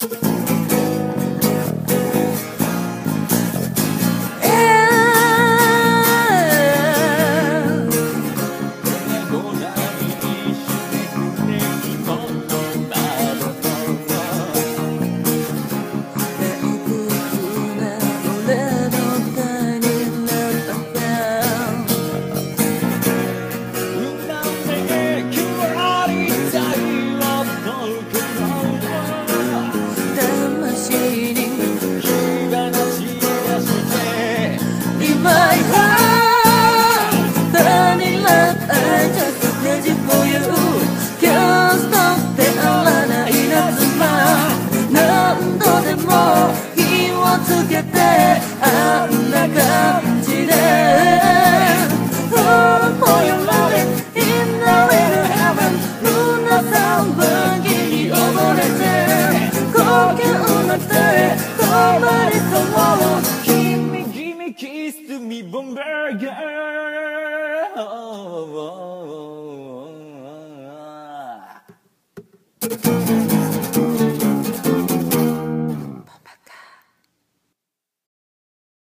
つけてあんな感じで Oh, for your loving in the little heaven 胸騒ぎに溺れて高級な手へ止まり込もう君 Give me kiss to me Bomberger oh, oh, oh, oh, oh.